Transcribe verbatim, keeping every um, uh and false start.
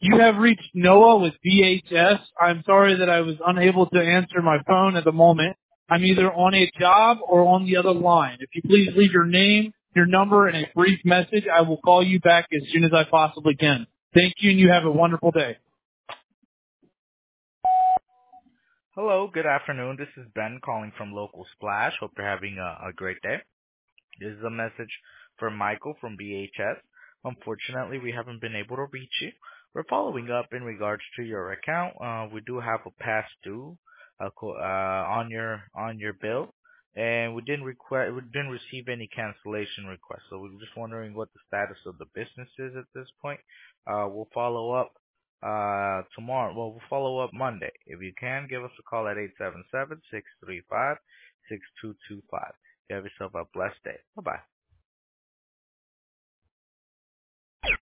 You have reached Noah with V H S. I'm sorry that I was unable to answer my phone at the moment. I'm either on a job or on the other line. If you please leave your name, your number, and a brief message, I will call you back as soon as I possibly can. Thank you, and you have a wonderful day. Hello, good afternoon. This is Ben calling from Local Splash. Hope you're having a, a great day. This is a message for Michael from B H S. Unfortunately, we haven't been able to reach you. We're following up in regards to your account. Uh, we do have a past due uh, co- uh, on your on your bill, and we didn't request we didn't receive any cancellation requests. So we're just wondering what the status of the business is at this point. Uh, we'll follow up uh, tomorrow. Well, we'll follow up Monday. If you can, give us a call at eight seven seven, six three five, six two two five. You have yourself a blessed day. Bye-bye.